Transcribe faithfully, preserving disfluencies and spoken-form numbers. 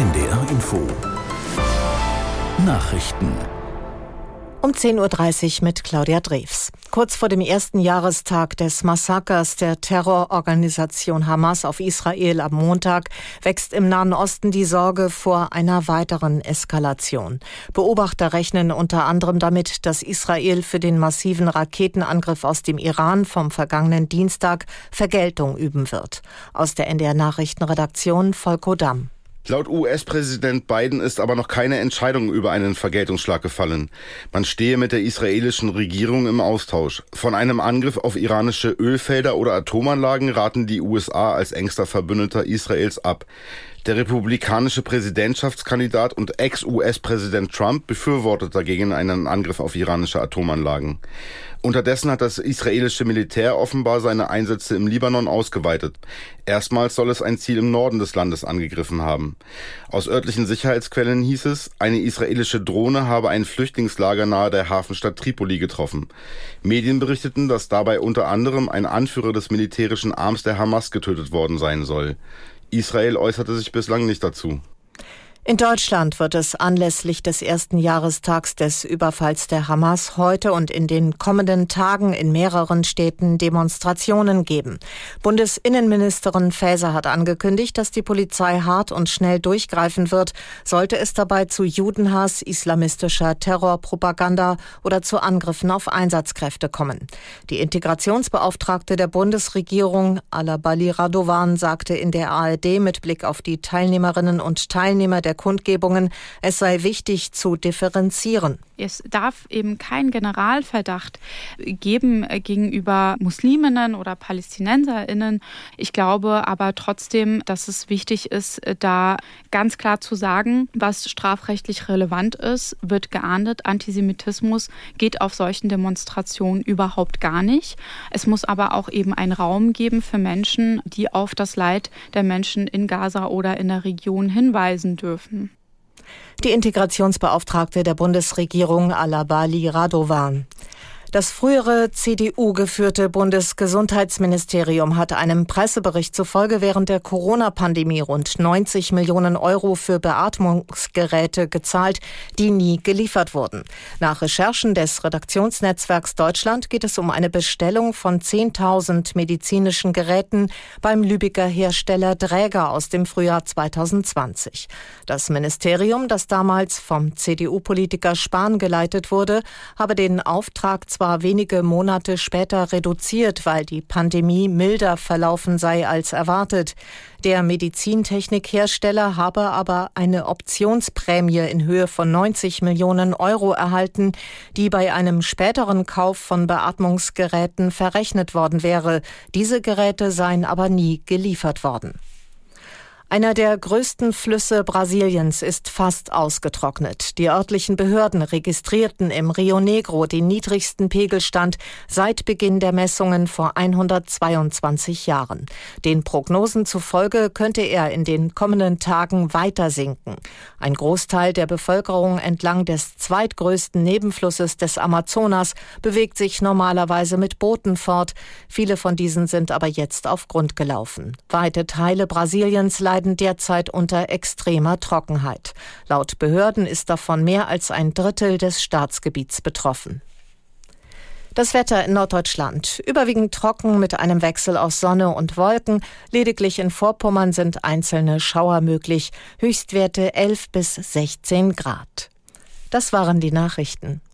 N D R Info Nachrichten um zehn Uhr dreißig mit Claudia Drews. Kurz vor dem ersten Jahrestag des Massakers der Terrororganisation Hamas auf Israel am Montag wächst im Nahen Osten die Sorge vor einer weiteren Eskalation. Beobachter rechnen unter anderem damit, dass Israel für den massiven Raketenangriff aus dem Iran vom vergangenen Dienstag Vergeltung üben wird. Aus der N D R Nachrichtenredaktion Volko Damm. Laut U S-Präsident Biden ist aber noch keine Entscheidung über einen Vergeltungsschlag gefallen. Man stehe mit der israelischen Regierung im Austausch. Von einem Angriff auf iranische Ölfelder oder Atomanlagen raten die U S A als engster Verbündeter Israels ab. Der republikanische Präsidentschaftskandidat und Ex-U S-Präsident Trump befürwortet dagegen einen Angriff auf iranische Atomanlagen. Unterdessen hat das israelische Militär offenbar seine Einsätze im Libanon ausgeweitet. Erstmals soll es ein Ziel im Norden des Landes angegriffen haben. Aus örtlichen Sicherheitsquellen hieß es, eine israelische Drohne habe ein Flüchtlingslager nahe der Hafenstadt Tripoli getroffen. Medien berichteten, dass dabei unter anderem ein Anführer des militärischen Arms der Hamas getötet worden sein soll. Israel äußerte sich bislang nicht dazu. In Deutschland wird es anlässlich des ersten Jahrestags des Überfalls der Hamas heute und in den kommenden Tagen in mehreren Städten Demonstrationen geben. Bundesinnenministerin Faeser hat angekündigt, dass die Polizei hart und schnell durchgreifen wird, sollte es dabei zu Judenhass, islamistischer Terrorpropaganda oder zu Angriffen auf Einsatzkräfte kommen. Die Integrationsbeauftragte der Bundesregierung, Alabali Radovan, sagte in der A R D mit Blick auf die Teilnehmerinnen und Teilnehmer der Kundgebungen, es sei wichtig zu differenzieren. Es darf eben keinen Generalverdacht geben gegenüber Musliminnen oder PalästinenserInnen. Ich glaube aber trotzdem, dass es wichtig ist, da ganz klar zu sagen, was strafrechtlich relevant ist, wird geahndet. Antisemitismus geht auf solchen Demonstrationen überhaupt gar nicht. Es muss aber auch eben einen Raum geben für Menschen, die auf das Leid der Menschen in Gaza oder in der Region hinweisen dürfen. Die Integrationsbeauftragte der Bundesregierung Alabali Radovan. Das frühere C D U-geführte Bundesgesundheitsministerium hat einem Pressebericht zufolge während der Corona-Pandemie rund neunzig Millionen Euro für Beatmungsgeräte gezahlt, die nie geliefert wurden. Nach Recherchen des Redaktionsnetzwerks Deutschland geht es um eine Bestellung von zehntausend medizinischen Geräten beim Lübecker Hersteller Dräger aus dem Frühjahr zweitausendzwanzig. Das Ministerium, das damals vom C D U-Politiker Spahn geleitet wurde, habe den Auftrag zwar wenige Monate später reduziert, weil die Pandemie milder verlaufen sei als erwartet. Der Medizintechnikhersteller habe aber eine Optionsprämie in Höhe von neunzig Millionen Euro erhalten, die bei einem späteren Kauf von Beatmungsgeräten verrechnet worden wäre. Diese Geräte seien aber nie geliefert worden. Einer der größten Flüsse Brasiliens ist fast ausgetrocknet. Die örtlichen Behörden registrierten im Rio Negro den niedrigsten Pegelstand seit Beginn der Messungen vor hundertzweiundzwanzig Jahren. Den Prognosen zufolge könnte er in den kommenden Tagen weiter sinken. Ein Großteil der Bevölkerung entlang des zweitgrößten Nebenflusses des Amazonas bewegt sich normalerweise mit Booten fort. Viele von diesen sind aber jetzt auf Grund gelaufen. Weite Teile Brasiliens leiden derzeit unter extremer Trockenheit. Laut Behörden ist davon mehr als ein Drittel des Staatsgebiets betroffen. Das Wetter in Norddeutschland. Überwiegend trocken mit einem Wechsel aus Sonne und Wolken. Lediglich in Vorpommern sind einzelne Schauer möglich. Höchstwerte elf bis sechzehn Grad. Das waren die Nachrichten.